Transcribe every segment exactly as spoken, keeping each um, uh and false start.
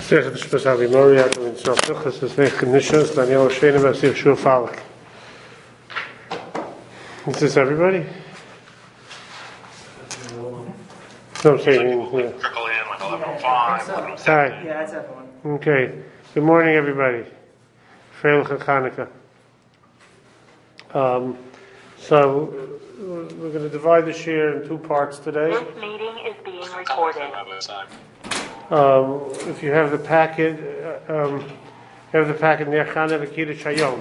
Zeg het speciaal bij Moria, in het Zaltig, het is een conditions, Daniel Schweden, maar zich zo vaak. Is this everybody? No, saying, yeah. Trickle in like eleven oh five, eleven oh six. Hi. Yeah, that's everyone. Okay. Good morning, everybody. Freilich and Hanukkah. Um, so, we're going to divide this year in two parts today. This meeting is being recorded. Um, if you have the packet, uh, um, you have the packet Ner Chanukah V'Kiddush Hayom.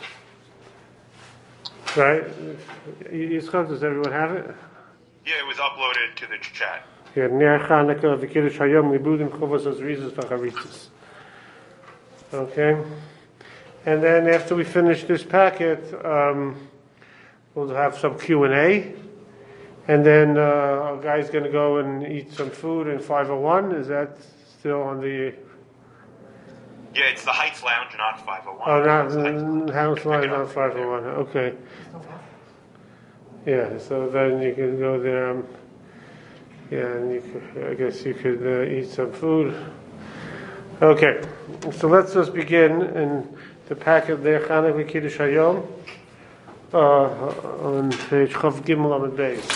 Right? Yitzchak, does everyone have it? Yeah, it was uploaded to the chat. Yeah, Ner Chanukah V'Kiddush Hayom Libudim Chovos Azrizos V'Charitzos. Okay? And then after we finish this packet, um, we'll have some Q and A. And then uh, our guy's going to go and eat some food in five oh one. Is that still on the... Yeah, it's the Heights Lounge, not five oh one. Oh, not It's the Heights- House Line, not five oh one. Okay. Yeah, so then you can go there. Um, yeah, and you could, I guess you could uh, eat some food. Okay, so let's just begin in the packet there, Chanukah V'Kiddush Hayom, uh, on page Chav Gimel Amud Beis.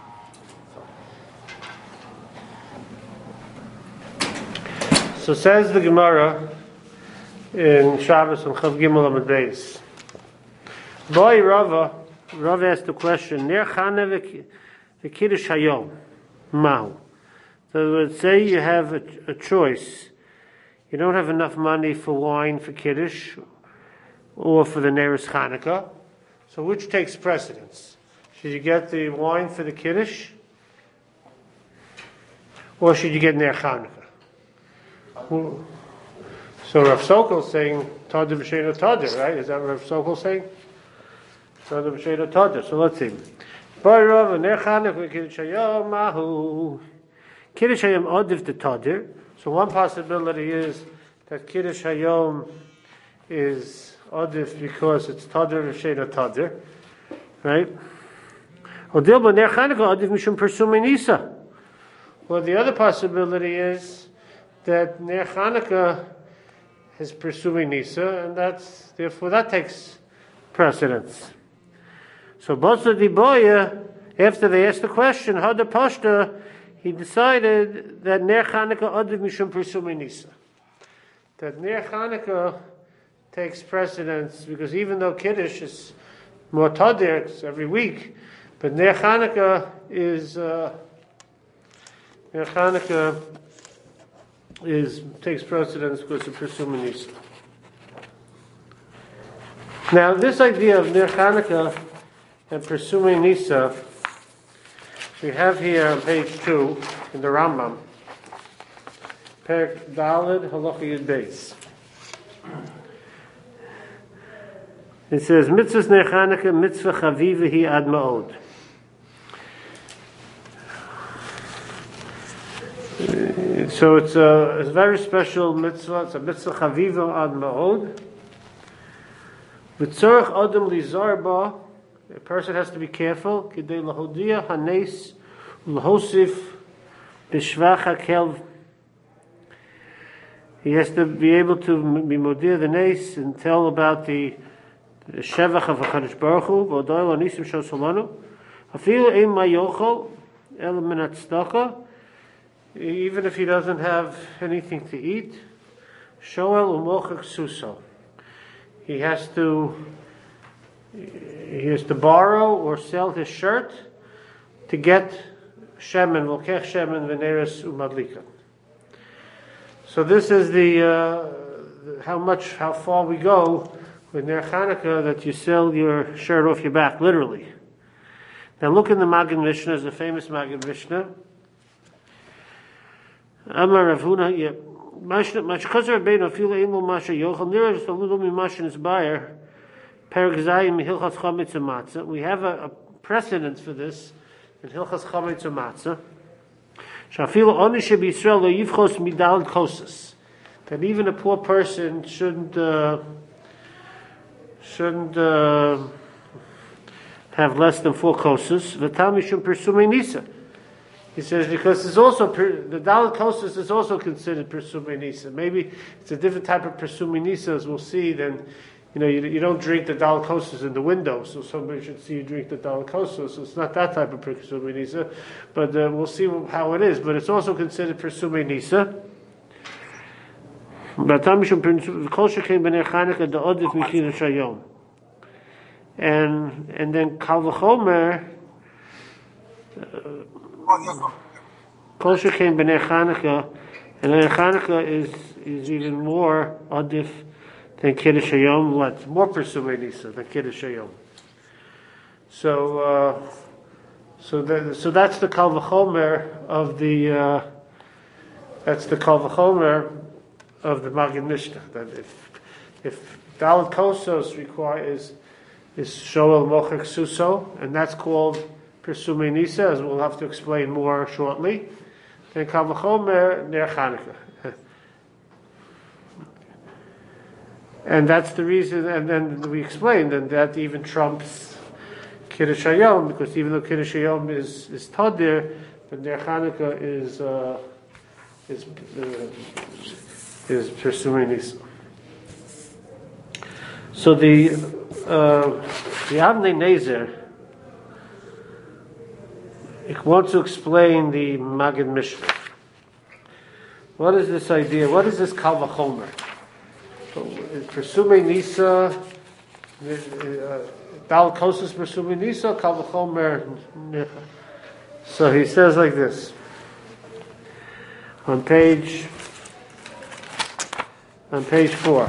So says the Gemara in Shabbos and Chav Gimel Amud Beis. Boy Rava, Rava asked the question, Ner Chanukah V'Kiddush Hayom, Mahu. So let's say you have a, a choice. You don't have enough money for wine for Kiddush or for the Neres Chanukah. So which takes precedence? Should you get the wine for the Kiddush? Or should you get Ner Chanukah? So Rav Sokol is saying Tadir B'Sheina Tadir, right? Is that what Rav Sokol is saying? Tadir B'Sheina Tadir. So let's see. Bar Rav Ner Chanukah Kiddush Hayom Mahu. Kiddush Hayom Odiv the Tadir. So one possibility is that Kiddush Hayom is Adif because it's Tadir V'Sheina Tadir, right? Odil B'Ner Chanukah Adif Mishum Persumei Nisa. Well, the other possibility is that Ner Chanukah is pursuing Nisa, and that's therefore that takes precedence. So Bosa Diboya, after they asked the question, how the Pashta, he decided that Ner Chanukah Adiv Mishum Persumei Nisa. That Ner Chanukah takes precedence because even though Kiddush is more Tadir, it's every week, but Ner Chanukah is uh, Ner Chanukah is takes precedence because of Persumei Nisa. Now, this idea of Ner Chanukah and Persumei Nisa, we have here on page two in the Rambam, Perek Daled Halacha Yud Beis. It says, Mitzvahs Ner Chanukah, Mitzvah Chaviva Hi Ad Ma'od. So it's a, it's a very special mitzvah. It's a mitzvah Chaviva Ad Ma'od. V'tzorach Adam Lizar Ba. A person has to be careful. Kidei lahodia hanes ulhosif b'shvach hakel. He has to be able to be modir the nes and tell about the, the shevach of Hakadosh Baruch Hu. V'odai lo nisim shel solanu. Afilu ein mayochol el min tzedakah. Even if he doesn't have anything to eat, shoel umochek suso. He has to. He has to borrow or sell his shirt to get shemen, volkech shemen v'neres umadlika. So this is the uh, how much, how far we go with Ner Chanukah that you sell your shirt off your back, literally. Now look in the Magen Mishnah, the famous Magen Mishnah. Amar Rav Huna, yeah, mashchazer rabbeinu afilu emu masha yochel nira just a little bit masha in his buyer. We have a, a precedence for this in Hilchas Chametz U'Matzah. That even a poor person shouldn't uh, shouldn't uh, have less than four kosas. He says because it's also the Dalit Kosos is also considered Persumei Nisa. Maybe it's a different type of Persumei Nisa, as we'll see. Then, you know, you, you don't drink the Dalit Kosos in the window, so somebody should see you drink the Dalit Kosos. So it's not that type of Persumei Nisa, but uh, we'll see how it is. But it's also considered Persumei Nisa. And and then Kal V'chomer. Kol Shekein B'nei Chanukah, and then Chanukah is is even more adif than Kiddush Hayom. What more Persumei Nisa than Kiddush Hayom? So uh, so the, so that's the Kal V'chomer of the uh, that's the Kal V'chomer of the Magid Mishnah. That if if Dalit Kosos requires is Shoel Mochek Suso, and that's called Persumei Nisa, as we'll have to explain more shortly. Then Kal V'chomer Ner Chanukah, and that's the reason. And then we explained, and that even trumps Kiddush Hayom, because even though Kiddush Hayom is is Tadir, but Ner Chanukah is uh, is uh, is Persumei Nisa. So the uh, the Avnei Nezer wants to explain the Magid Mishnah. What is this idea? What is this Kal V'chomer? Persumei Nisa, Dalit Kosos Persumei Nisa, Kal V'chomer. So he says like this on page on page four.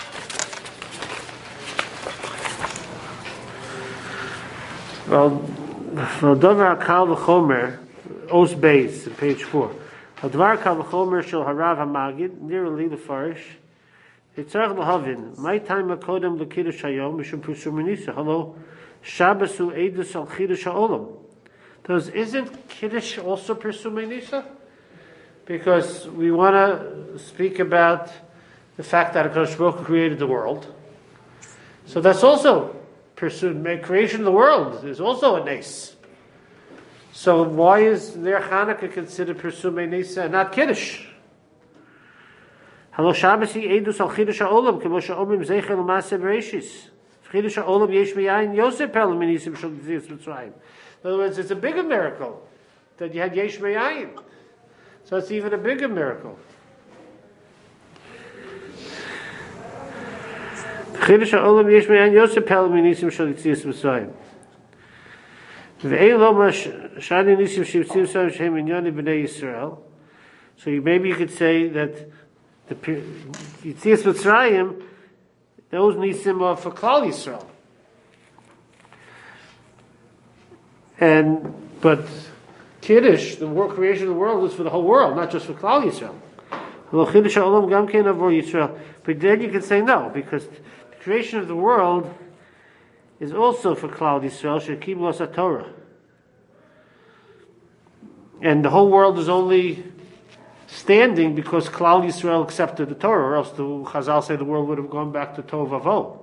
Well, Dvar Kal V'chomer, Os Beis, page four. Dvar Kal V'chomer Shel Harav HaMagid, nearly the Farish. Yitzarech L'havin, my time Akodem L'Kiddush Hayom, Mishum Persumei Nisa. Hello, Shabbasu Eidus Al Kiddush HaOlam. Does isn't Kiddush also Persumei Nisa? Because we want to speak about the fact that HaKadosh Baruch Hu created the world. So that's also pursued. Creation of the world is also a nes. So why is their Chanukah considered Persumei Nisa and not Kiddush? Hello, Shabbos Eidus Al Chiddush HaOlam, Kemo she'omrim Zecher L'Maaseh Bereishis. Chiddush HaOlam Yesh Miyayin Yosef Pel Minisim Shel Gziyas Mitzrayim. In other words, it's a bigger miracle that you had Yesh Miyayin. So it's even a bigger miracle. Chiddush HaOlam Yesh Miyayin Yosef Pel Minisim Shel Gziyas Mitzrayim. Ve'ei lo ma shani nisim shivtzim Mitzrayim shehem inyani b'nei Yisrael. So you, maybe you could say that the Yitzias Mitzrayim, those nisim are for Klal Yisrael. And but Kiddush, the world, creation of the world, is for the whole world, not just for Klal Yisrael. But then you can say no, because the creation of the world is also for Klal Yisrael, Shekim Los HaTorah. And the whole world is only standing because Klal Yisrael accepted the Torah, or else the Chazal say the world would have gone back to Tov Avo.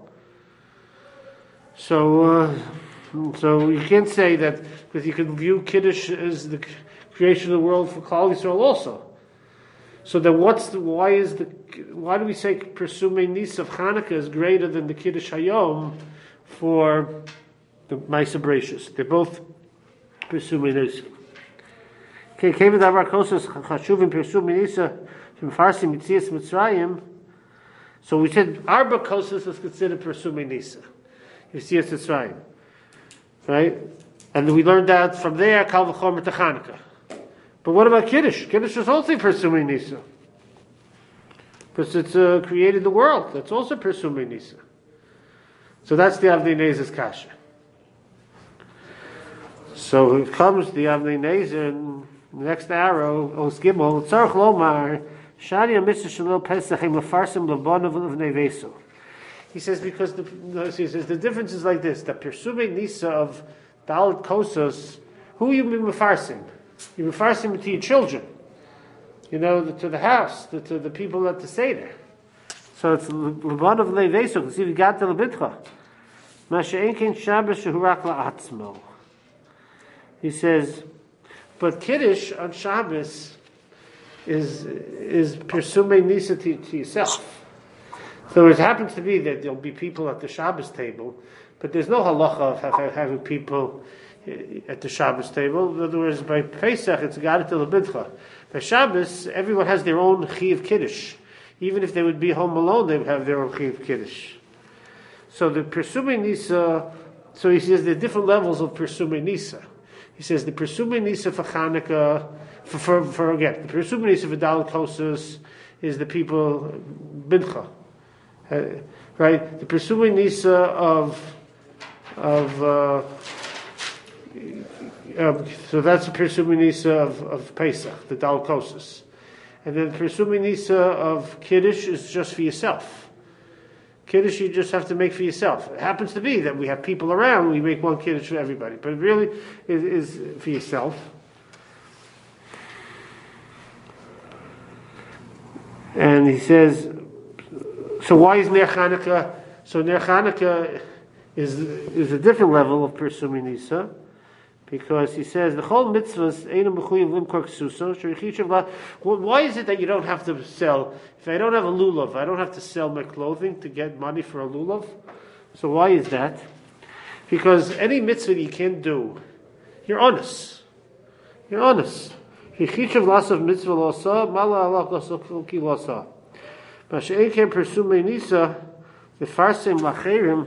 So, uh, so you can't say that, because you can view Kiddush as the creation of the world for Klal Yisrael also. So then, what's the, why is the why do we say Persumei Nisa of Chanukah is greater than the Kiddush Hayom for the Ma'aser Bereishis? They're both Persumei Nisa. Okay, came with our Kosos Chashuvim Persumei Nisa from Farsi Mitzias Mitzrayim. So we said Arba Kosos is considered Persumei Nisa, Mitzias Mitzrayim, right? And we learned that from there Kal V'chomer to Chanukah. But what about Kiddush? Kiddush is also Persumei Nisa, because it's uh, created the world. That's also Persumei Nisa. So that's the Avnei Nezer's kasha. So it comes the Avnei Nezer, and the next arrow, Os Gimel, Tzarech Lomar, Shani HaMitzvah Shalol Pesach Im Lefarsim Lebonav L'Vnei Veso. He says because the no, he says the difference is like this: the Persumei Nisa of Dalit Kosos, who you mefarsim? You mefarsim to your children, you know, the, to the house, the, to the people at the seder. So it's Lebonav L'Vnei Veso. Because if you got to Lebitcha, Ma she'en ken Shabbos shehu rak la'atzmo. He says, But Kiddush on Shabbos is is Pirsumei Nisa to, to yourself. So it happens to be that there'll be people at the Shabbos table, but there's no halacha of have, having people at the Shabbos table. In other words, by Pesach, it's Gadat L'Bidcha. By Shabbos, everyone has their own Chiv Kiddush. Even if they would be home alone, they would have their own Chiv Kiddush. So the Pirsumei Nisa, so he says there are different levels of Pirsumei Nisa. He says the Pirsumei Nisa for Chanukah, for, for, for again, the Pirsumei Nisa for Dalet Kosas is the people, Bincha. Uh, right? The Pirsumei Nisa of, of, uh, um, so that's the Pirsumei Nisa of, of Pesach, the Dalet Kosas. And then the Pirsumei Nisa of Kiddush is just for yourself. Kiddush you just have to make for yourself. It happens to be that we have people around, we make one Kiddush for everybody. But it really is, is for yourself. And he says, so why is Ner Chanukah? So Ner Chanukah is, is a different level of Pirsumei Nisa. Because he says the whole mitzvahs ain't mechuyev limkor ksuso sherichichav la. Why is it that you don't have to sell? If I don't have a lulav, I don't have to sell my clothing to get money for a lulav. So why is that? Because any mitzvah you can't do, you're honest. You're honest. Sherichichav lasav mitzvah losa mala alach lasav ki losa. Mashe'en ken Pirsumei Nisa v'farsem lacherim.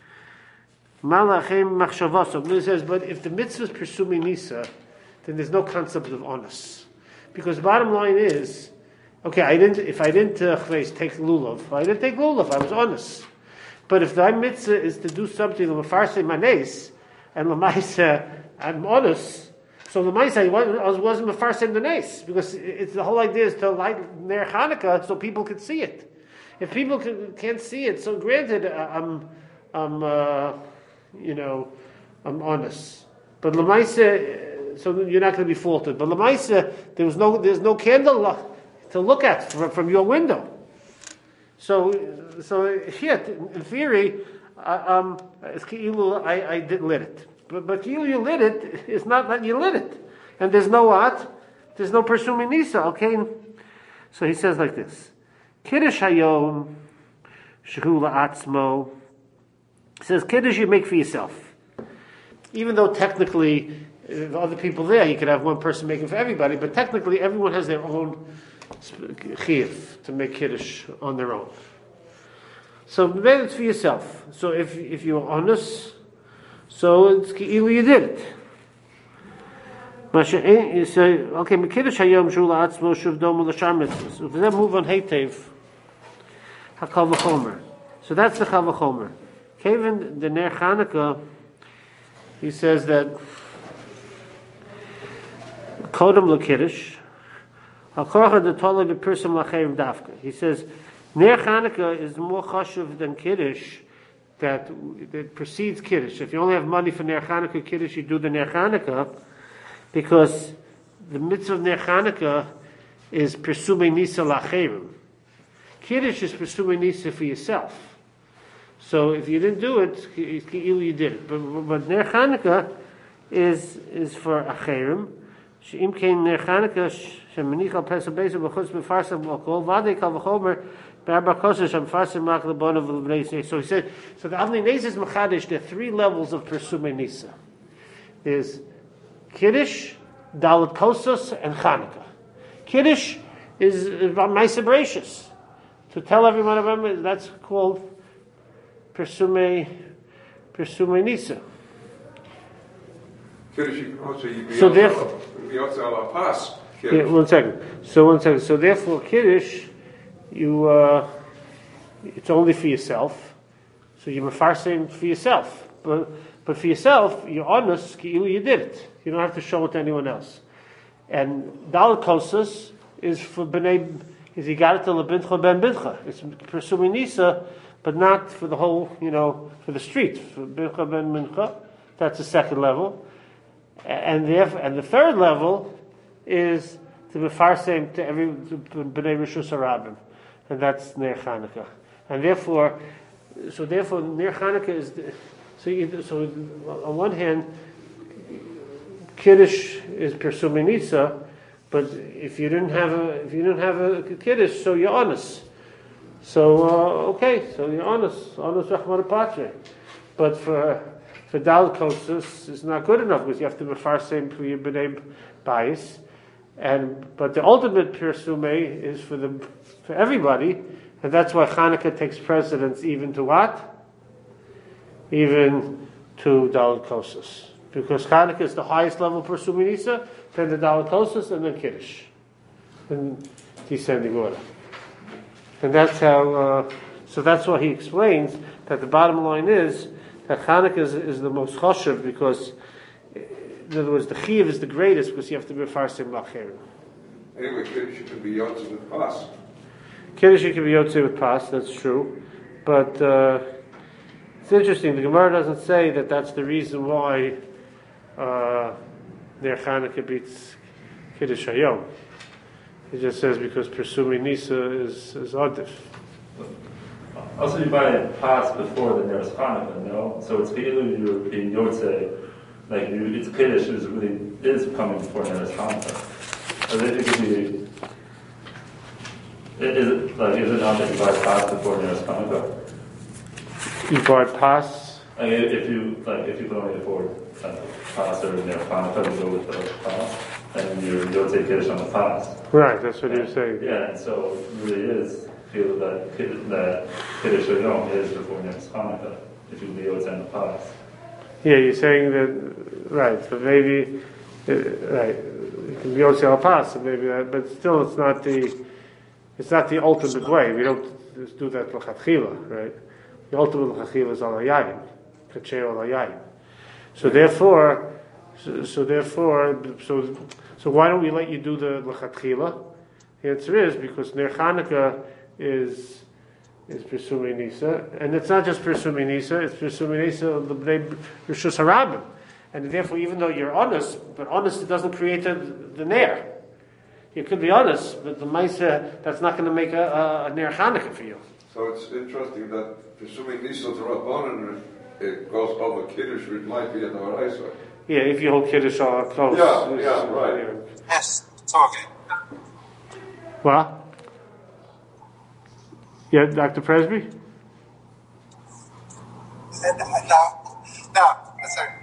Malachem says, but if the mitzvah is Pirsumei Nisa, then there's no concept of honest. Because bottom line is, okay, I didn't. If I didn't uh, take lulav, I didn't take lulav. I was honest. But if the mitzvah is to do something l'mafarsei manes and l'maisa, I'm honest. So l'maisa I wasn't mafarsei manes because it's the whole idea is to light Ner Chanukah so people can see it. If people can, can't see it, so granted, I'm, I'm. Uh, you know, I'm honest. But Lamaisa, so you're not going to be faulted. But Lamaisa, there was no, there's no candle to look at from, from your window. So, so here, in theory, uh, um, I, I didn't lit it. But, but you, you lit it, it's not that you lit it. And there's no what? There's no Pirsumei Nisa, okay? So he says like this. Kiddush hayom, shehu la'atzmo. He says, Kiddush you make for yourself. Even though technically, if other people there, you could have one person making for everybody, but technically everyone has their own chiyuv to make Kiddush on their own. So then it's for yourself. So if if you're honest, so it's you did it. You say, okay, Kiddush hayom shula atzmo shuv dom l'shar mitzvahs. So then move on Heitev, hakal v'chomer. So that's the chal v'chomer. Kevin the Ner Chanukah, he says that Kodem l'Kiddush, Hakorcha the Tola b'Pirsum l'Cherim Dafka. He says Ner Chanukah is more chashuv than Kiddush that, that precedes Kiddush. If you only have money for Ner Chanukah Kiddush, you do the Ner Chanukah because the mitzvah of Ner Chanukah is Pirsumei Nisa l'Cherim. Kiddush is Pirsumei Nisa for yourself. So if you didn't do it, you did it. But, but Ner Chanukah is is for acherim. She'im kein Ner Chanukah shemenich al pesach beis b'chutz b'farsam l'kol v'adei kal v'chomer be'arba kosher she'mfarsam mak l'bonav l'bnei Yisrael. So he said, so the Avnei Nezi's Machadish, there are three levels of Pirsumei Nisa. There's Kiddush, Dalet Kosas, and Chanukah. Kiddush is about Ma'aseh Bereishis. To tell everyone about it, that's called Pirsumei, Pirsumei Nisa. So therefore, yeah, one second. So one second. So therefore, Kiddush, you uh, it's only for yourself. So you're mefarsem for yourself, but but for yourself, you're honest. You you did it. You don't have to show it to anyone else. And Dalet Kosas is for bnei. Is he got it to lebincha ben bincha? It's Pirsumei Nisa. But not for the whole, you know, for the street. For Bincha ben Mincha, that's the second level. And therefore, and the third level is to be farsem to every B'nai Rishus Harabim. And that's Ner Chanukah. And therefore, so therefore, Ner Chanukah is, the, so, you, so on one hand, Kiddush is Persumei Nisa, but if you didn't have a if you didn't have a Kiddush, so you're honest. So uh, okay, so you're honest, honest Rachmana Patre. But for for Dal Kosus, it's not good enough because you have to be far same for your b'nei bias. And but the ultimate Persumei is for the for everybody, and that's why Hanukkah takes precedence even to what? Even to Dal Kosus. Because Hanukkah is the highest level of Persumei Nisa, then the Dal Kosus, and then Kiddush. In descending order. And that's how, uh, so that's why he explains that the bottom line is that Hanukkah is, is the most choshev because, in other words, the Chiyuv is the greatest because you have to be farsim lacherim. Anyway, Kiddush you can be Yotze with Pas. Kiddush you can be Yotze with Pas, that's true. But uh, it's interesting, the Gemara doesn't say that that's the reason why uh, their Hanukkah beats Kiddush Hayom. It just says because Persumei Nisa is, is Adif. Also, you buy a pass before the nearest Hanukkah, no? So it's either you're being Yotze, like you, it's Kiddush is really is coming before nearest Hanukkah. Or it could be. Is it like is it not that you buy a pass before nearest Hanukkah? You buy Pas? Like if you like if you can only afford like, pass or near Hanukkah, you go with the pass, and you you'll take Kiddush on the pass. Right, that's what and, you're saying. Yeah, and so it really is feel that Kid, that Kiddush Hayom is before next Hanukkah if you be Yotze on the pass. Yeah, you're saying that, right, but maybe, uh, right, it can be Yotze al Pas, maybe that, but still it's not the, it's not the ultimate way. We don't just do that l'chatchila, right? The ultimate l'chatchila is al hayayim, kachei al hayayim. So therefore, so, so therefore, so so why don't we let you do the l'chatchila? The answer is because Ner Chanukah is is Persumei Nisa, and it's not just Persumei Nisa; it's Persumei Nisa the Bnei Rishus Harabim, and therefore, even though you're honest, but honest it doesn't create the, the Ner. You could be honest, but the Maisa that's not going to make a, a, a Ner Chanukah for you. So it's interesting that Persumei Nisa to Rabbanan it goes over Kiddush, which might be an Oraisa. Yeah, if you hold Kiddush all close. Yeah, yeah, right. Yes, talking. What? Yeah, Doctor Presby? No, no, sorry.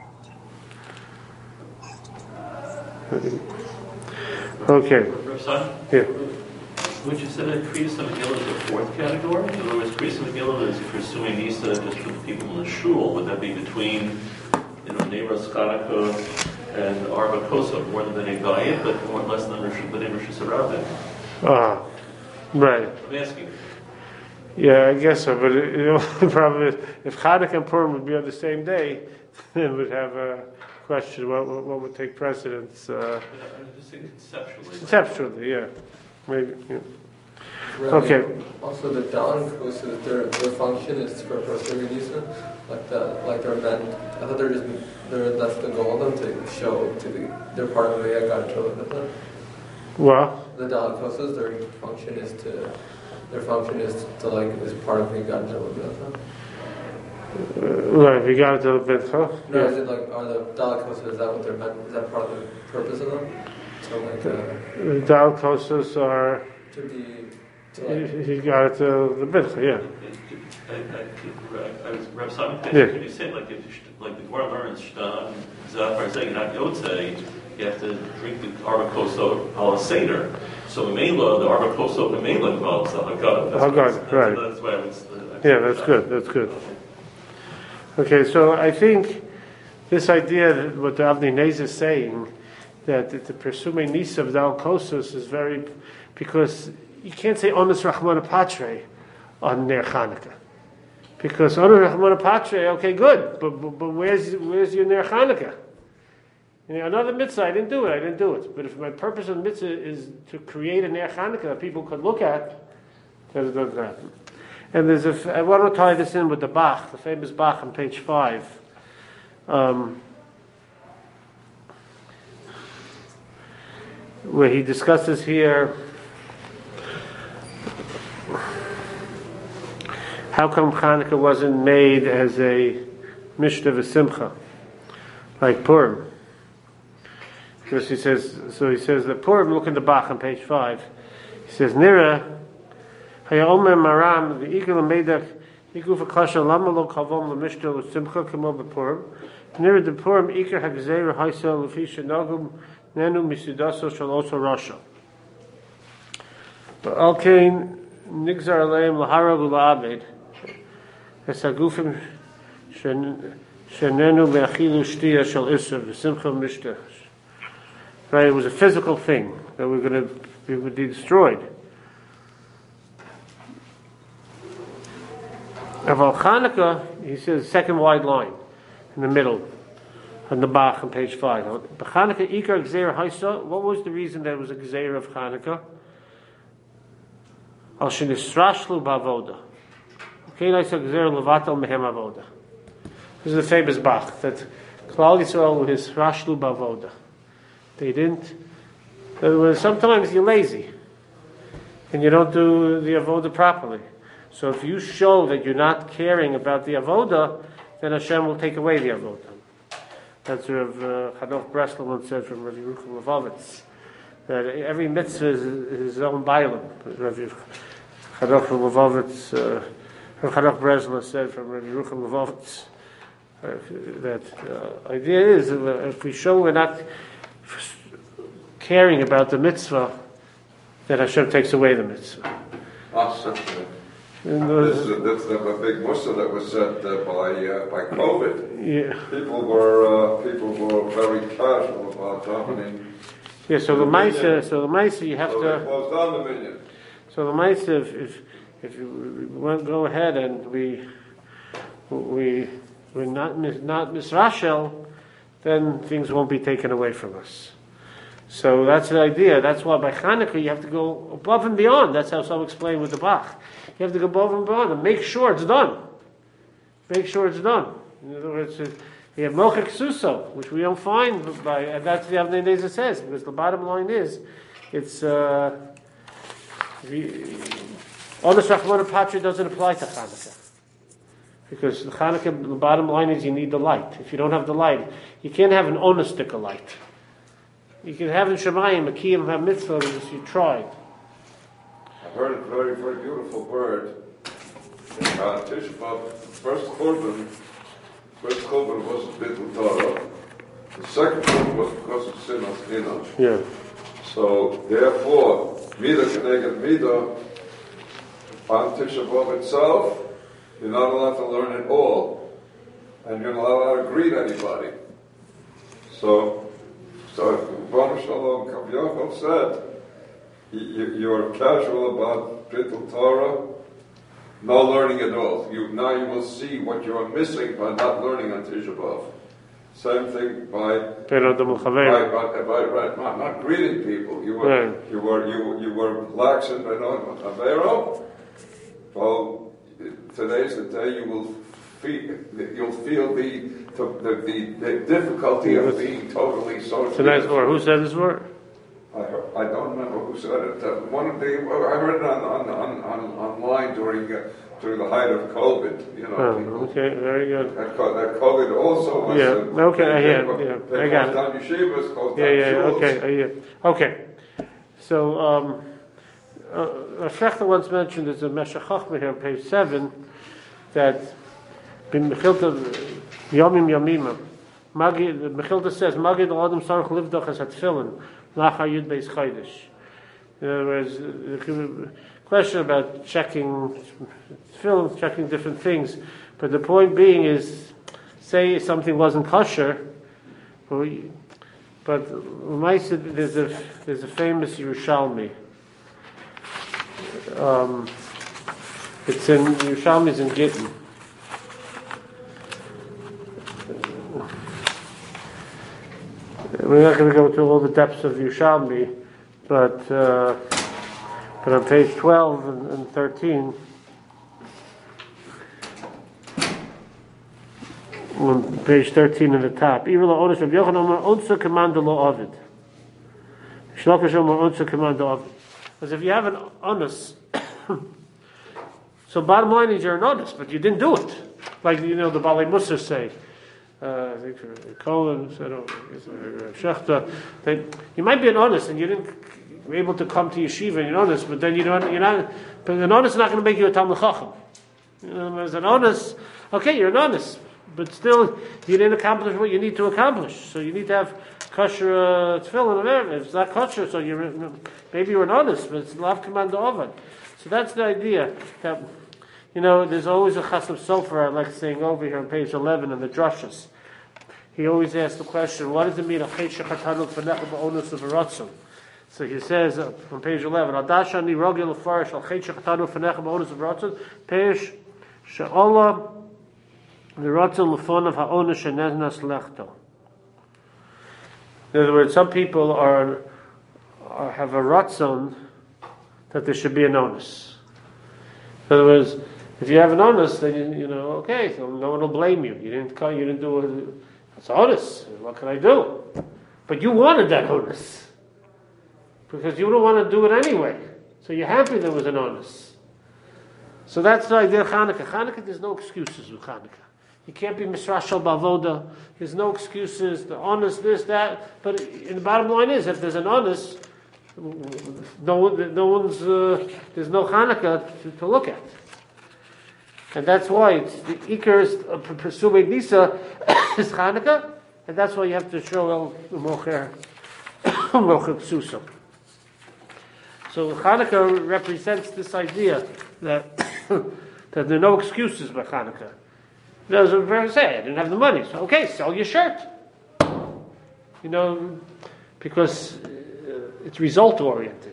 Okay. Rav Simon? Yeah. Would you say that Kriyas Megillah is the fourth category? In other words, Kriyas Megillah is Persumei Nisa just for the people in the shul. Would that be between, you know, Neiros Chanukah and Arba Kosa, more than a Bayit, but more or less than B'nai Rishus Harabim? Ah, right. I'm asking. Yeah, I guess so. But you know, the problem is, if Chanukah and Purim would be on the same day, then we'd have a question: what what, what would take precedence? Uh, Yeah, I'm just saying conceptually. conceptually, yeah, maybe. Yeah. Right. Okay. Also, the down courses, their their function is for Persumei Nisa, like the like their meant. I thought they're just they're that's the goal of them to show to the they're part of the Yagad Chilvah. Well, The down courses, their function is to their function is to like is part of the Yagad Chilvah. uh, right. We got it to the Betcha. No, is it like are the Dalek courses? Is that what they're meant? Is that part of the purpose of them? So like uh, The Dal Kosos are. to be to He, like. he got it to the Betcha, yeah. I, I, I was Rav Simon, Yeah. could you say like if you, like the Gemara learns Shtam Zafar saying not Yotze, you have to drink the Arba Koso al Seder. So Memela, the Arba Koso Memela involves the Haggadah. That's Haggadah, what- that's- right. That's why I was. Uh, Yeah, that's good. That's good. Okay, so I think this idea that what the Avnei Nezer is saying, that the Persumei Nisa of Dal Kosos is very, because you can't say Onas Rachmana Patre on Ner Chanukah. Because Onas Rachmana Patre, okay, good, but, but, but where's, where's your Ner Chanukah? You know, another mitzvah, I didn't do it, I didn't do it. But if my purpose of the mitzvah is to create a Ner Chanukah that people could look at, then it doesn't happen. And there's a, I want to tie this in with the Bach, the famous Bach on page five. Um, where he discusses here how come Hanukkah wasn't made as a Mishnah V'Simcha, like Purim. Because he says, so he says that Purim, look in the Bach on page five. He says, Nira, Haya Omer Maram, the Igel Medak, Igul Vakasha Lama Lo Kavom Lamishta Simcha Kamo Purim. Nira the Purim, Iker Hagzeir Haisel Lefisha Nagum, Nenu Misudaso Shalosa Rasha. But Alkain, Nigzar Aleim Lahara Gulabed, Esagufim Shenenu Meachilu Shtia Shal Isser, V'Simcha Mishta. Right, it was a physical thing that we're going to be, would be destroyed. Aval Chanukah, he says, second wide line in the middle, on the Bach on page five. Chanukah Ikar Gzeir Haisa. What was the reason that it was a Gzeir of Chanukah? Al Shenisrashlu Bavoda. Okay, I said Gzeir Levatal Mehem Avoda. This is the famous Bach that Klal Yisrael was Rashlu Bavoda. They didn't. Sometimes you're lazy and you don't do the avoda properly. So if you show that you're not caring about the avoda, then Hashem will take away the avoda. That's what uh, Chanoch Bresler once said from Rav Yerucham Levovitz, that every mitzvah is his own bailam. Rav Chanoch Levovitz, uh, Chanoch Bresler said from Rav Yerucham Levovitz uh, that uh, idea is uh, if we show we're not caring about the mitzvah, then Hashem takes away the mitzvah. Awesome. This is a, that's a big mussar that was said uh, by uh, by COVID. Yeah. People were uh, people were very casual about davening. Yeah. So the Maisa, so the Maisa, you have so to. They closed down the minyan. So the Maisa, if if, if you want to go ahead and we we we're not not misrashel, then things won't be taken away from us. So that's the idea. That's why by Chanukah you have to go above and beyond. That's how some explain with the Bach. You have to go above and beyond and make sure it's done. Make sure it's done. In other words, we have Mochek Suso, which we don't find by, and that's the Avnei Nezer says, because the bottom line is, it's, uh, Onus Rachmana Patra doesn't apply to Chanukah. Because the Chanukah, the bottom line is you need the light. If you don't have the light, you can't have an onus stick of light. You can have in Shemayim a kiyum ha-mitzvah if you tried. I heard a very, very beautiful word. Uh, Tisha B'Av, first Korban, first Korban was Bittul Torah. The second Korban was because of sin of Enoch. Yeah. So, therefore, Midah Keneged Midah, on Tisha B'Av itself, you're not allowed to learn it all. And you're not allowed to greet anybody. So, So, Baruch Shalom Kaviyachov said, you, you're casual about Bittul Torah, no learning at all. You, now you will see what you are missing by not learning on Tisha B'Av. Same thing by, by, by, by right, not, not greeting people. You were, right. you were, you, you were lax in Avero. Well, today's the day you will feel, you'll feel the The, the, the difficulty of being totally social. Tonight's word. Who said this word? I, I don't remember who said it. Uh, one of the I heard it on on, on, on online during uh, during the height of COVID. You know. Oh, okay, very good. That, that COVID also was. Yeah. Uh, okay. They, yeah. they, Yeah. they I got it. down yeshivas, closed yeah. down Yeah. shuls. Okay. Uh, yeah. Okay. So, um, uh, Shechta once mentioned there's a Meshech Chochmah here on page seven that in Mechilta Yomim Yomima. Magi, the Mechilta says, Magi the Adam Sarach Livdach as Hatfilin, Lachar Yud Beis Chaydish. In other words, the question about checking film, checking different things, but the point being is, say something wasn't kosher, but there's a there's a famous Yerushalmi. Um, it's in Yerushalmi is in Gittin. We're not going to go to all the depths of Yerushalmi, but uh, but on page twelve and, and thirteen, on page thirteen in the top, even the onus of Yochanan Omer Otsa Commando Lo Ovid. Shlokash Omer Otsa Commando Ovid. Because if you have an onus, so bottom line is you're an onus, but you didn't do it. Like you know the Balei Musar say. uh, I think Cohen said, oh, Shechter, that you might be an honest and you didn't were able to come to yeshiva and you're honest, but then you don't, you're not, but an honest is not going to make you a Talmud Chacham. You know, as an honest, okay, you're an honest, but still you didn't accomplish what you need to accomplish. So you need to have kosher uh, tefillin and everything. If it's not kosher, so you're maybe you're an honest, but it's lav command oven. So that's the idea that, you know, there's always a Chasam Sofer, I like saying over here on page eleven in the drushes. He always asks the question, what does it mean, a chesed chatanu fenechem ba'onus of a So he says uh, on page eleven, Adashani rogel lefarish al chesed chatanu fenechem ba'onus of a page she'ola l'ratzon lefonav ha'onus sheneznas lechto. In other words, some people are, are have a ratzon that there should be an onus. In other words, if you have an onus, then you, you know, okay, so no one will blame you. You didn't come, you didn't do it. It's onus. What can I do? But you wanted that onus because you don't want to do it anyway. So you're happy there was an onus. So that's the idea of Chanukah. Chanukah, there's no excuses with Chanukah. You can't be misrashal bavoda. There's no excuses. The onus, this, that. But in the bottom line is, if there's an onus, no, no one's. Uh, there's no Chanukah to, to look at. And that's why it's the Iker is uh, pursuing Nisa is Chanukah, and that's why you have to show El Mocher Mocher Ksusa. So Chanukah represents this idea that that there are no excuses by Chanukah. There's a very say, I didn't have the money, so okay, sell your shirt. You know, because uh, it's result oriented.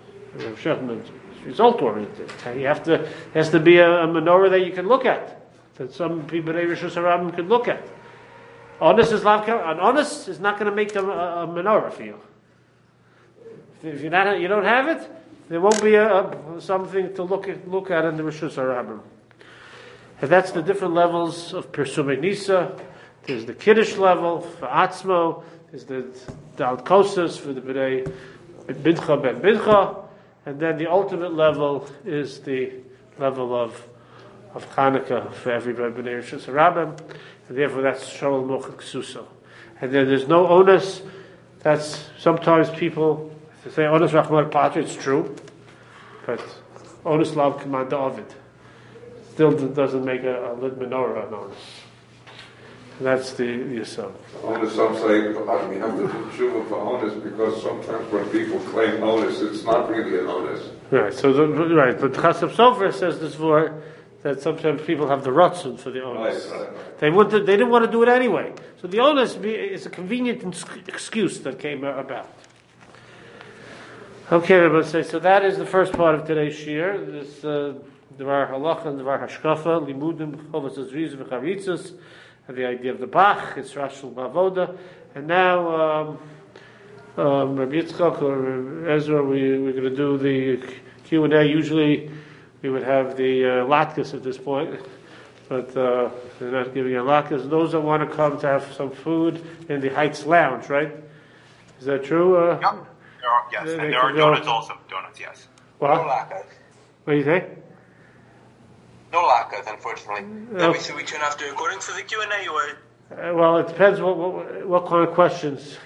Result oriented. You have to there has to be a, a menorah that you can look at, that some people in Rishus Harabim can look at. Honest is lav, an honest is not going to make a, a, a menorah for you. If you're not, you don't have it, there won't be a, a, something to look at, look at in the Rishus Harabim. And that's the different levels of Pirsumei Nisa. There's the Kiddush level for Atzmo. There's the Dal Kosas for the B'nai Bincha Ben Bincha. And then the ultimate level is the level of of Chanukah for everybody B'nai Rishus Harabim, and therefore that's Sholem Mocha Ksusa. And then there's no onus. That's sometimes people they say onus Rachman Patra. It's true, but onus Lav Command Ovid still doesn't make a, a lid menorah an onus. And that's the the assumption. Onus, some say, we have to do tshuva for onus because sometimes when people claim onus, it's not really an onus. Right. So the, right, but Chasam Sofer says this for that sometimes people have the ratzon for the onus. Right, right, right. They would they didn't want to do it anyway. So the onus be, is a convenient excuse that came about. Okay, everybody say so. That is the first part of today's shir. This uh, Devar Halacha and Devar Hashkafa Limudim Chovas Azriz v'Charitzos. The idea of the Bach, it's Rashul Bavoda, and now um, um, Rabbi Yitzchak or Ezra, we, we're going to do the Q and A. Usually we would have the uh, latkes at this point, but uh, they're not giving a latkes. Those that want to come to have some food in the Heights Lounge, right? Is that true? Uh, Yeah. There are, yes, They- and they there are can go- donuts also. Donuts, yes. No What? latkes. What do you think? No latkes, unfortunately. Uh, Then we should we tune after recording for the Q and A, or Uh, well, it depends what, what what kind of questions.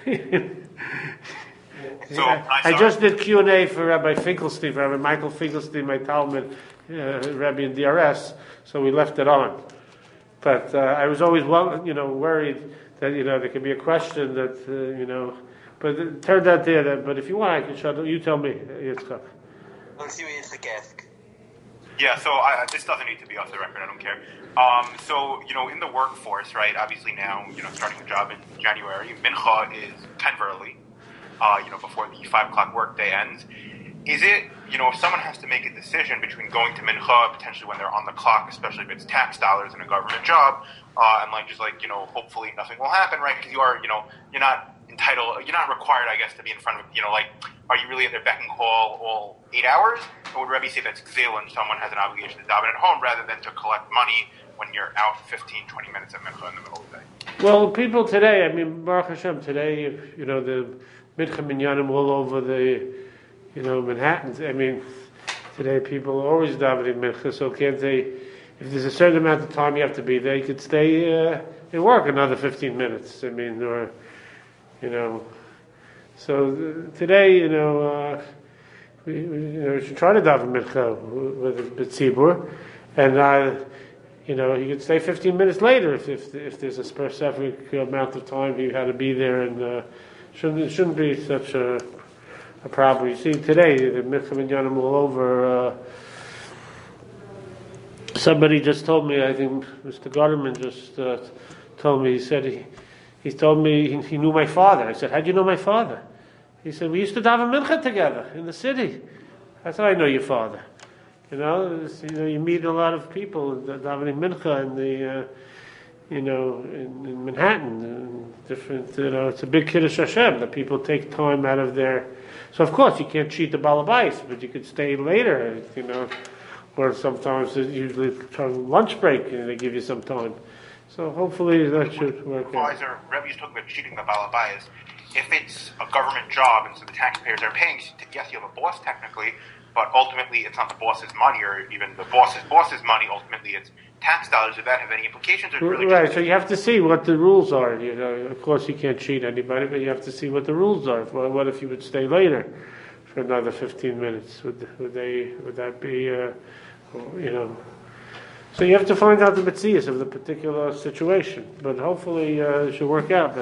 So, I, I I saw- just did Q and A for Rabbi Finkelstein, for Rabbi Michael Finkelstein, my Talmud, uh, Rabbi in D R S, so we left it on. But uh, I was always, well, you know, worried that, you know, there could be a question that, uh, you know, but it turned out there that, but if you want, I can shut it. You tell me, Yitzchak. we'll see what Yitzchak ask. Yeah, so I, this doesn't need to be off the record, I don't care. Um, so, you know, in the workforce, right, obviously now, you know, starting a job in January, Mincha is ten early, uh, you know, before the five o'clock workday ends. Is it, you know, if someone has to make a decision between going to Mincha, potentially when they're on the clock, especially if it's tax dollars in a government job, uh, and like, just like, you know, hopefully nothing will happen, right, because you are, you know, you're not entitled, you're not required, I guess, to be in front of, you know, like, are you really at their beck and call all eight hours? Or would Rebbe say that's gzil and someone has an obligation to daven at home rather than to collect money when you're out fifteen, twenty minutes at mincha in the middle of the day? Well, people today, I mean, Baruch Hashem, today, if, you know, the Mincha Minyanim all over the, you know, Manhattan, I mean, today people are always davening Mincha, so can't they, if there's a certain amount of time you have to be there, you could stay uh, you work another fifteen minutes. I mean, or, you know, so th- today, you know, uh, we, we, you know, we should try to daven mincha with the tzibur, and uh, you know, you could stay fifteen minutes later if if, if there's a specific amount of time you had to be there, and uh, shouldn't it shouldn't be such a, a problem. You see, today the mincha minyanim all over. Uh, somebody just told me. I think Mister Gutterman just uh, told me. He said he he told me he, he knew my father. I said, "How'd you know my father?" He said, "We used to daven mincha together in the city." I said, "I know your father." You know, it's, you know, you meet a lot of people davening mincha in the, uh, you know, in, in Manhattan. And different, you know, it's a big kiddush Hashem that people take time out of their. So of course you can't cheat the balabais, but you could stay later. You know, or sometimes it's usually from lunch break, and they give you some time. So hopefully that should work out. Advisor, Rebbe is talking about cheating the balabais. If it's a government job and so the taxpayers are paying, yes, you have a boss technically, but ultimately it's not the boss's money or even the boss's boss's money. Ultimately it's tax dollars. Does that have any implications? Or really right, so you have to see what the rules are. You know, of course you can't cheat anybody, but you have to see what the rules are. Well, what if you would stay later for another fifteen minutes? Would, would they? Would that be? Uh, you know. So you have to find out the metzias of the particular situation. But hopefully uh, it should work out.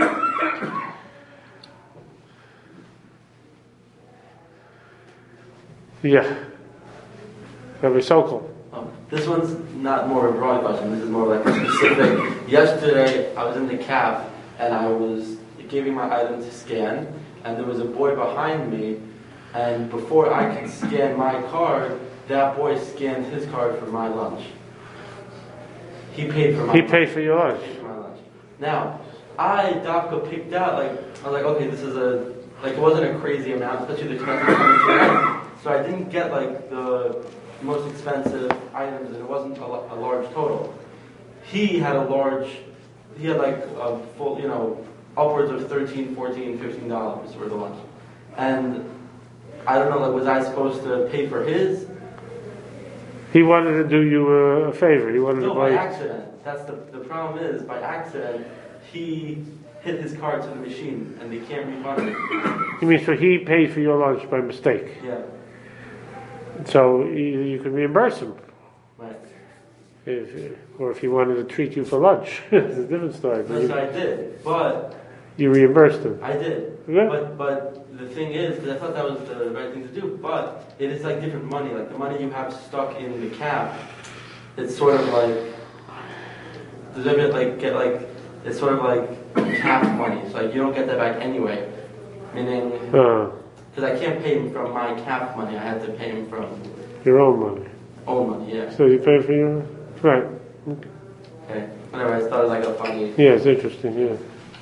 Yeah. Rabbi Sokol. Um, this one's not more of a broad question. This is more like a specific. Yesterday, I was in the cab and I was giving my item to scan, and there was a boy behind me, and before I could scan my card, that boy scanned his card for my lunch. He paid for my He lunch. paid for your lunch. He paid for my lunch. Now, I, Dafka, picked out, like, I was like, okay, this is a, like, it wasn't a crazy amount, especially the connector coming to. So I didn't get like the most expensive items, and it wasn't a, a large total. He had a large, he had like a full, you know, upwards of thirteen, fourteen, fifteen dollars worth of lunch. And I don't know, like, was I supposed to pay for his? He wanted to do you a favor. He wanted No, to buy. by accident. That's the the problem is, by accident, he hit his card to the machine, and they can't refund it. You mean so he paid for your lunch by mistake? Yeah. So you, you could reimburse him. Right. If, or if he wanted to treat you for lunch, it's a different story. That's you, what I did, but you reimbursed him. I did. Yeah. But but the thing is, because I thought that was the right thing to do, but it is like different money. Like the money you have stuck in the cap, it's sort of like, does it like get like, it's sort of like cap money. So like you don't get that back anyway. Meaning, Uh, because I can't pay him from my cap money, I had to pay him from your own money. own money. Yeah. So you pay for your right. Okay. Anyway, I thought it was like a funny. Yeah, it's interesting. Yeah.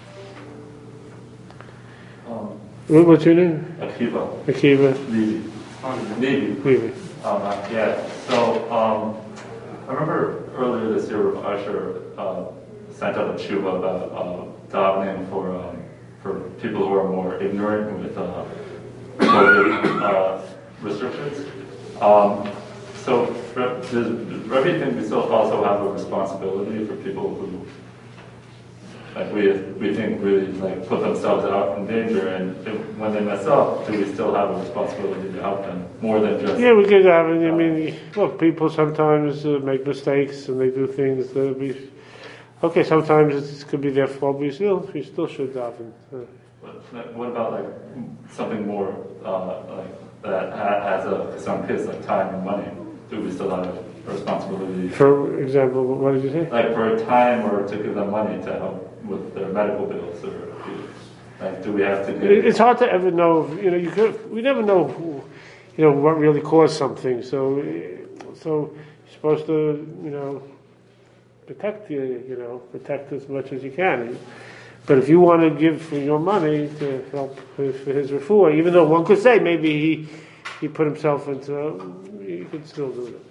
Um, What, what's your name? Akiva. Akiva. Levy. Funny. Levy. Levy. Um, uh, yeah. So um, I remember earlier this year, Rav Usher uh, sent out a tshuva about uh, davening for um, for people who are more ignorant with uh, COVID uh, restrictions. Um, so does Rebbe think we still also have a responsibility for people who, like we we think really like put themselves out in danger, and if, when they mess up, do we still have a responsibility to help them more than just? Yeah, we could have. I mean, look, people sometimes uh, make mistakes and they do things that we. Okay, sometimes it could be their fault, but we still we still should daven. Uh, But what about like something more uh, like that ha- has a some kids like time and money? Do we still have a responsibility? for example, what did you say? Like for time or to give them money to help with their medical bills, or like do we have to? Give It's hard to ever know. You know, you could. We never know. Who, you know what really caused something. So, so you're supposed to, you know, protect you. You know, protect as much as you can. But if you want to give for your money to help with for his refuah, even though one could say maybe he he put himself into, you could still do that.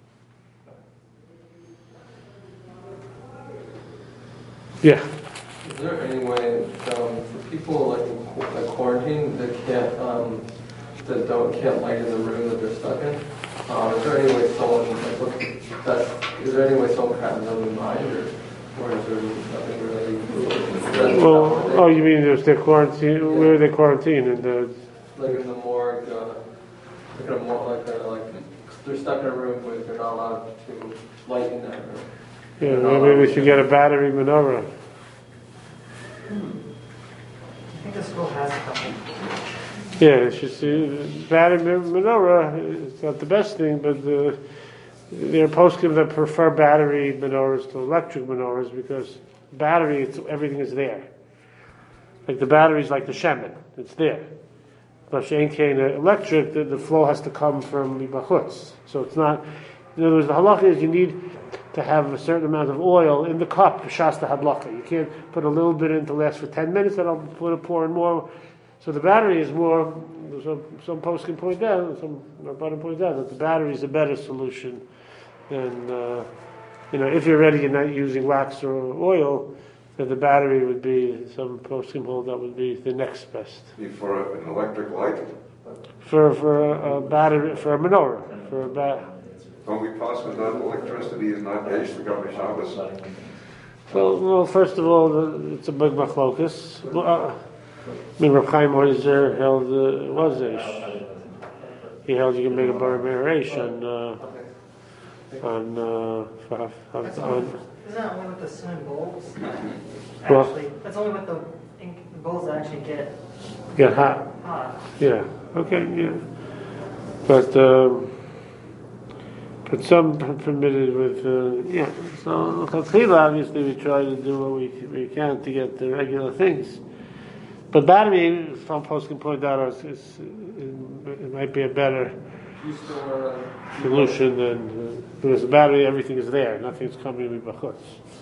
Yeah. Is there any way um, for people like in qu- like quarantine that can't um, that don't can't light in the room that they're stuck in? Um, is there any way someone like look, that's, is there any way someone can have them in mind, or Or is there nothing really? Well, oh, you mean there's their quarantine? Yeah. Where are they quarantined? In the like in the morgue, uh, like in a more like a, like they're stuck in a room where they're not allowed to light in that room. Yeah, maybe we should get a battery menorah. Hmm. I think the school has a couple. Yeah, it's just uh, battery menorah. It's not the best thing, but the, there are poskim that prefer battery menorahs to electric menorahs because battery, it's, everything is there. Like the battery is like the shemen, it's there. But she'en kein electric, the, the flow has to come from bachutz. So it's not. In other words, the halacha is you need to have a certain amount of oil in the cup, shasta hadlacha. You can't put a little bit in to last for ten minutes, and I'll put a pour in more. So the battery is more, some, some posts can point out, some Rabbanim point out that the battery is a better solution than, uh, you know, if you're ready and not using wax or oil, then the battery would be, some posts can hold that would be the next best. For an electric light? For, for a, a battery, for a menorah, for a bat. Don't we pass with that electricity is not yesh to go Shabbos? Well, well, first of all, the, it's a big machlokus. Uh, I mean, Reb Chaim Oizer held uh, was ish. He held you can make a bar meresh on uh, on uh, for, on, That's on, only, isn't that only with the cement bowls? Well- Actually, that's only with the ink, the bowls that actually get get hot. hot. Yeah. Okay. Yeah. But um, but some permitted with uh, yeah. So Chatchila, obviously we try to do what we we can to get the regular things. But battery, some folks can point out, is, is, it might be a better solution than uh, because the battery, everything is there, nothing's coming with bachutz.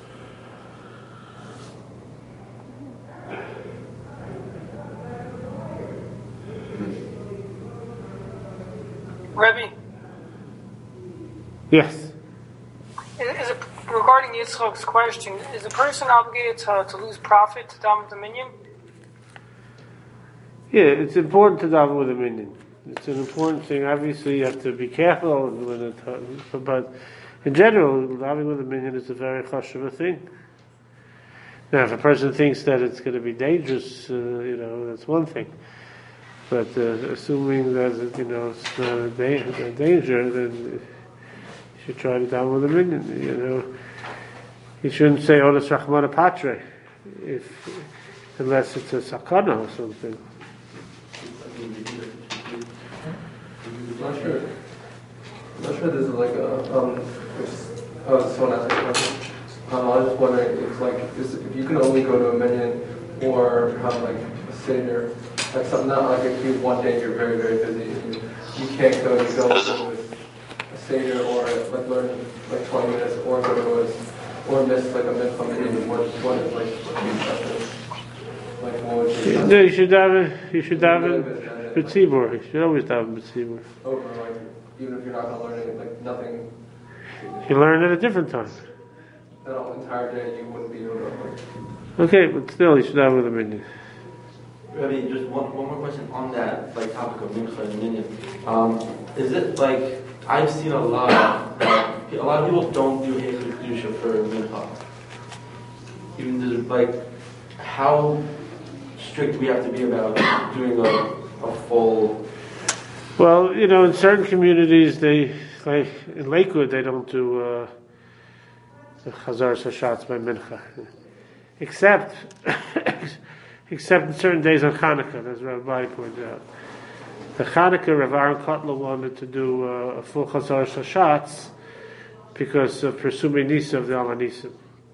Rebbe, Yes. is, is it, regarding Yitzchak's question, is a person obligated to, to lose profit to Dam Dominion? Yeah, it's important to daven with a minion. It's an important thing. Obviously, you have to be careful when it, but in general, davening with a minion is a very chashuv thing. Now, if a person thinks that it's going to be dangerous, uh, you know, that's one thing. But uh, assuming that you know it's not a, da- a danger, then you should try to daven with a minion. You know, you shouldn't say "Olas Rachmana Patre" if unless it's a sakana or something. I'm not sure. I'm not sure this is like a, um, if, oh, someone asked a question. Um, I was just wondering, it's like, is, if you can only go to a minion or have like a seder, like something not like if you one day you're very, very busy, and you, you can't go, you go to a seder or like learn like twenty minutes or go to a, or miss like a mincha minion, what, what is like, like what would you No, you should daven. You should daven b'tzibur. You should always daven b'tzibur. over, like, even if you're not going to learn it, like nothing, You learn at a different time. that whole entire day you wouldn't be able to, like, Okay, but still, you should daven with a minion. Rabbi, just one, one more question on that like topic of mincha and minyan. Um, is it like I've seen a lot that a lot of people don't do heichal kedusha for mincha. Even though, like how strict we have to be about doing a, a full. Well, you know, in certain communities, they like in Lakewood, they don't do uh, the chazar sashatz by mincha, except. Except in certain days on Hanukkah, as Rabbi pointed out. The Hanukkah, Rav Aaron Kotler wanted to do uh, a full Chazar Shashatz because of Persumei Nisa of the Alanisim.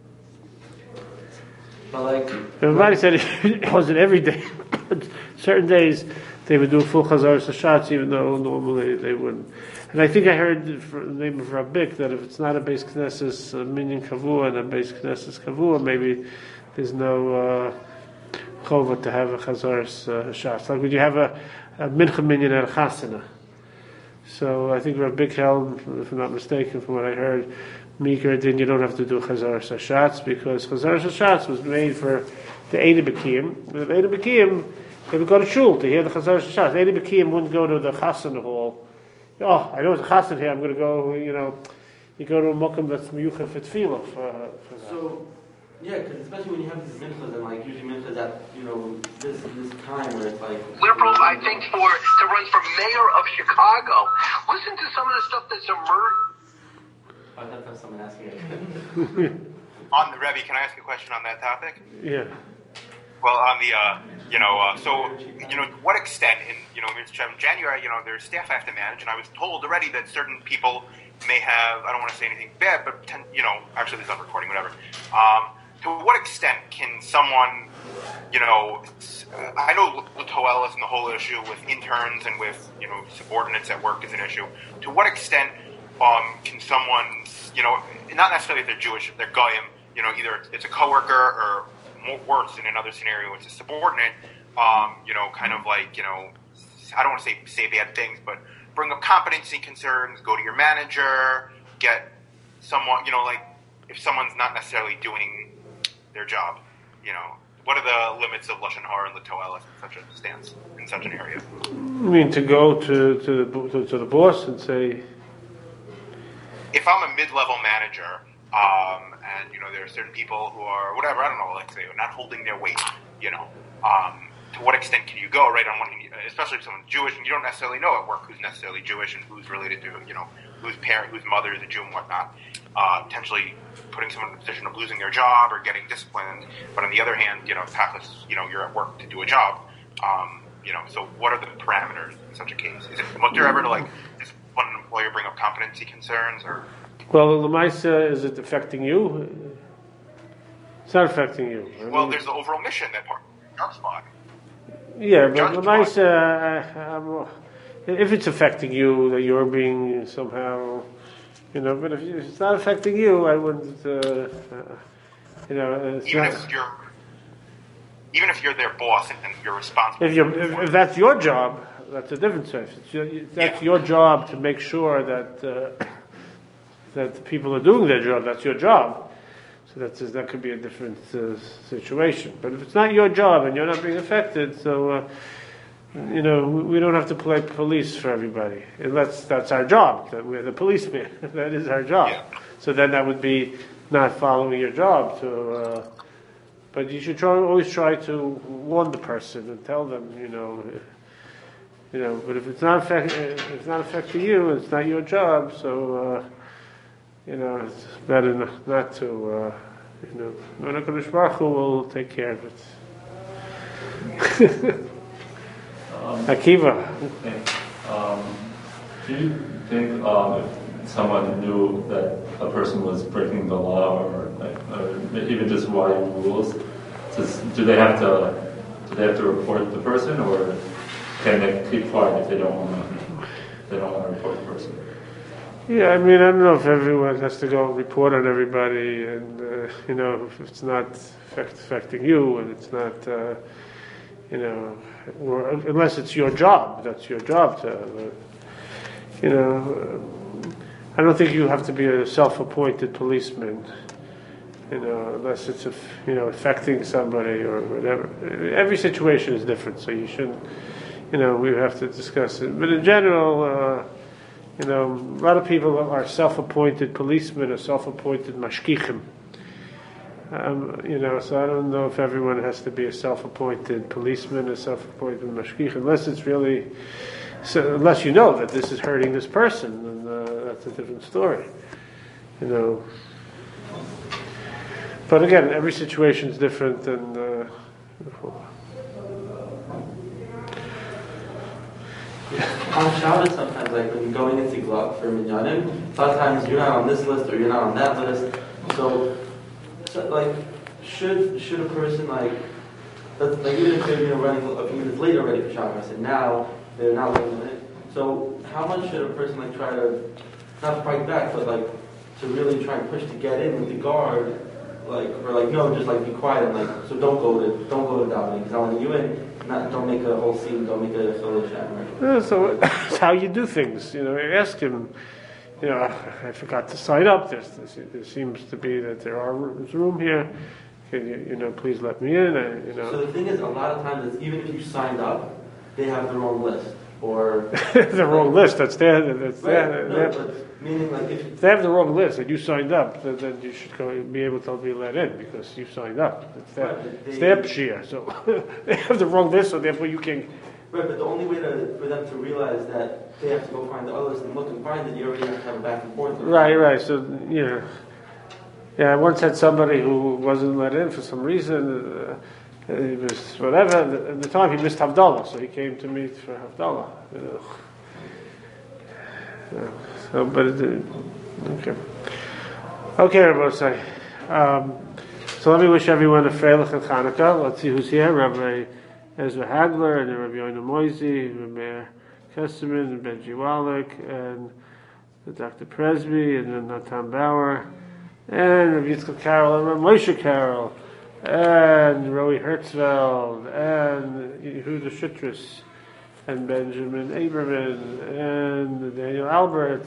But like, everybody said it wasn't every day, but certain days they would do a full Chazar Shashatz, even though normally they wouldn't. And I think I heard from the name of Rabbik that if it's not a Beis Knesses uh, Minyan Kavua and a Beis Knesses Kavua, maybe there's no. Uh, Chova to have a chazar's uh, shots. Like when you have a, a mincha minyan at a chasana. So I think Rav Big held, if I'm not mistaken, from what I heard, Meeker, then you don't have to do chazar's shots because chazar's shots was made for the Eida B'kiyim. The Eida B'kiyim, they would go to shul to hear the chazar's shots. Eida B'kiyim wouldn't go to the chasana hall. Oh, I know there's a chasana here. I'm going to go. You know, you go to a mokum that's miyucha for tefillah. For, for so Yeah, because especially when you have these minchas, and like usually minchas at, you know, this this time where it's like... Liberal, I think, for to run for mayor of Chicago. Listen to some of the stuff that's emerged. I thought that's someone asking it. On the Rebbe, can I ask a question on that topic? Yeah. Well, on the, uh, you know, uh, so, you know, to what extent, in, you know, in January, you know, there's staff I have to manage, and I was told already that certain people may have, I don't want to say anything bad, but, ten, you know, actually this is on recording, whatever. Um, to what extent can someone, you know, I know Toelis and the whole issue with interns and with, you know, subordinates at work is an issue. To what extent um, can someone, you know, not necessarily if they're Jewish, if they're Goyim, you know, either it's a coworker or more worse in another scenario, it's a subordinate, um, you know, kind of like, you know, I don't want to say say bad things, but bring up competency concerns, go to your manager, get someone, you know, like if someone's not necessarily doing their job, you know, what are the limits of Lashon Hara and L'Toelis in such a stance, in such an area? I mean, to go to to the, to, to the boss and say... If I'm a mid-level manager, um, and, you know, there are certain people who are, whatever, I don't know, like, say, not holding their weight, you know, um, to what extent can you go, right, on one hand, especially if someone's Jewish, and you don't necessarily know at work who's necessarily Jewish and who's related to, you know, whose parent, whose mother is a Jew and whatnot, uh, potentially putting someone in a position of losing their job or getting disciplined, but on the other hand, you know, tachlis, you know, you're at work to do a job, um, you know, so what are the parameters in such a case? Is it mutter ever to, like, does one employer bring up competency concerns, or... Well, Lamaisa, is it affecting you? It's not affecting you. I well, mean, there's the overall mission that part of job spot. Yeah, but Lamaisa, uh, if it's affecting you, that you're being somehow, you know, but if it's not affecting you, I wouldn't, uh, uh, you know, it's even not, if you're, even if you're their boss and, and you're responsible. If, you're, if, if that's your job, that's a different thing. It's your, that's yeah. your job to make sure that uh, that the people are doing their job. That's your job. So that's that could be a different uh, situation. But if it's not your job and you're not being affected, so uh, you know we, we don't have to play police for everybody. Unless that's our job. That we're the policeman. That is our job. Yeah. So then that would be not following your job. To, uh, but you should try, always try to warn the person and tell them, you know. You know, but if it's not affect, if it's not affecting you, it's not your job. So, uh, you know, it's better not, not to. Uh, you know, HaKadosh Baruch Hu will take care of it. um, Akiva. Um, do you think um, if someone knew that a person was breaking the law, or, like, or even just violating rules, just, do they have to? Do they have to report the person, or can they keep quiet if they don't want to? They don't want to report the person. Yeah, I mean, I don't know if everyone has to go report on everybody, and uh, you know, if it's not affect, affecting you, and it's not, uh, you know, or unless it's your job, that's your job to, uh, you know. Uh, I don't think you have to be a self-appointed policeman, you know, unless it's, you know, affecting somebody or whatever. Every situation is different, so you shouldn't. You know, we have to discuss it. But in general, uh, you know, a lot of people are self-appointed policemen or self-appointed mashkichim. Um, you know, so I don't know if everyone has to be a self-appointed policeman or self-appointed mashkich, unless it's really, so unless you know that this is hurting this person, and uh, that's a different story. You know. But again, every situation is different, and. Uh, On Shabbos, sometimes, like when you're going into Glot for Minyanim, a lot of times you're not on this list or you're not on that list. So, so like, should should a person like, like even if they're you know, running a few minutes late already for Shabbos, and now they're not late in it. So, how much should a person like try to not fight back, but like to really try and push to get in with the guard, like or like no, just like be quiet and like so don't go to don't go to davening because I want you in. Not, don't make a whole scene, don't make a chilul Hashem. Yeah, so that's how you do things. You know, you ask him, you know, I forgot to sign up. There's, there seems to be that there are there's room here. Can you, you know, please let me in? I, you know. So the thing is, a lot of times, it's, even if you signed up, they have their own list. or the wrong list. That's their. That's right, their. no, their but meaning like if if they have the wrong list and you signed up, then, then you should go, be able to be let in because you signed up. It's their, Right, but it's they- their pshia. So they have the wrong list, so therefore you can. right, but the only way to, for them to realize that they have to go find the others and look and find it, you already have to have a back and forth. with them. Right, right. So you know, yeah. I once had somebody who wasn't let in for some reason. Uh, he was whatever. At the time, he missed Havdalah, so he came to me for Havdalah. You know. Yeah, so, but it, okay, okay, everybody say. Um, so let me wish everyone a Freilich and Chanukah. Let's see who's here. Rabbi Ezra Hagler and Rabbi Yoina Moisey, Rabbi Meir Kesselman and Benji Wallach and Doctor Presby and then Natan Bauer and Rabbi Yitzchak Carroll and Rabbi Moshe Carroll and Roy Hertzfeld and Yehuda Shitris and Benjamin Aberman and Daniel Albert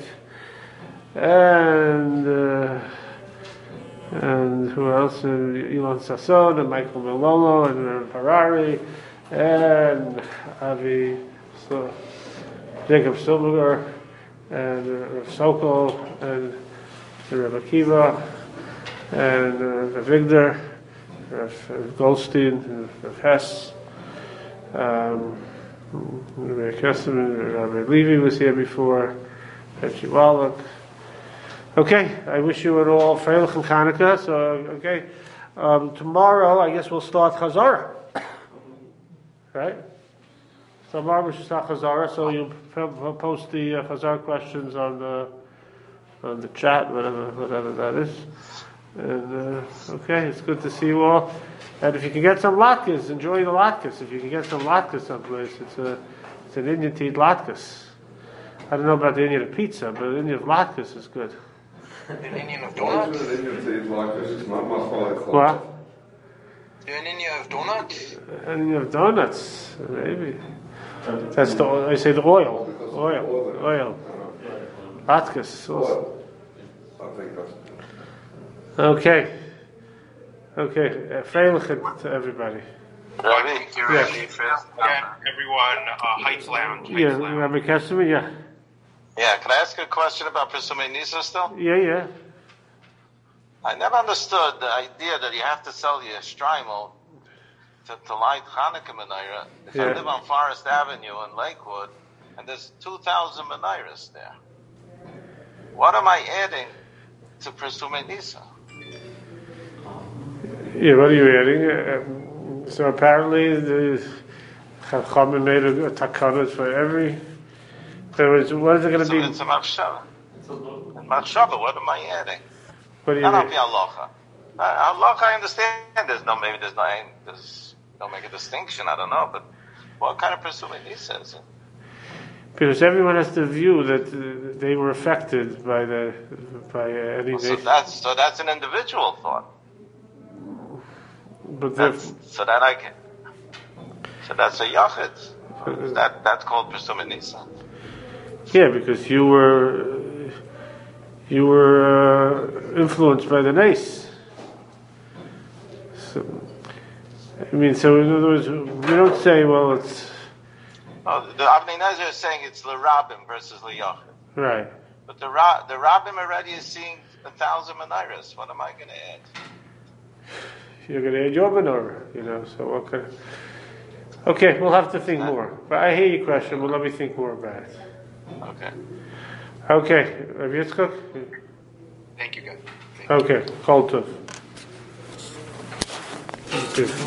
and uh, and who else? And Elon Sasson and Michael Melolo and Rabbi Harari and Avi so, Jacob Silberger and uh, Rav Sokol and Rabbi Akiva and uh, Rav Vigdor, Rav Goldstein and Rav Hess. Um, Rabbi Kesselman, Rabbi Levy was here before, Benji Wallach. Okay, I wish you it all Freilich and Chanukah. So, okay, um, tomorrow I guess we'll start Chazorah, right? So tomorrow we should start Chazorah. So you post the uh, Chazorah questions on the on the chat, whatever whatever that is. And uh, okay, it's good to see you all. And if you can get some latkes, enjoy the latkes. If you can get some latkes someplace, it's a it's an Indian to eat latkes. I don't know about the Indian of pizza, but the Indian of latkes is good. An Indian of Don't do donuts? an Indian to eat like this. It's not machal. What? An Indian of donuts? An Indian of donuts, maybe. That's the I say the oil, oil, oil. Latkes. also. I think that's. Okay. Okay. Uh, Freilich to everybody. Thank you, Yes. Randy. Again, everyone, uh, Heights Lounge. Heights Yeah, Lounge. Rabbi Kesselman, yeah. Yeah, can I ask you a question about Pesumei Nisa still? Yeah, yeah. I never understood the idea that you have to sell your Strymel to, to light Hanukkah menorah. If I Yeah. live on Forest Avenue in Lakewood, and there's two thousand menorahs there, what am I adding to Pesumei Nisa? Yeah, what are you adding? Uh, so apparently the Chachamim made a, a takanas for every. There was, what is it going to So be? it's a machshava. Machshava, what am I adding? What do you Not mean? on the halacha. Uh, halacha, I understand. There's no, maybe there's no, there's, don't make a distinction. I don't know, but what kind of Pesumei Nisa is it? Because everyone has the view that uh, they were affected by the by uh, any Well, so nation. that's so that's an individual thought. But That's, so that I can. So that's a yachid. That that's called Pesumei Nisa. yeah, because you were uh, you were uh, influenced by the nace. So, I mean, so in other words, we don't say, well, it's Oh, the Avnei Nezer is saying it's l'rabim versus l'yachid. right. But the Ra, the rabbim already is seeing a thousand menorahs. What am I going to add? You're going to add your menorah, you know. So what kind of, okay, we'll have to think more. But I hear your question. But let me think more about it. Okay. Okay, Rabbi Yitzchak? Thank you, guys. Okay, call to.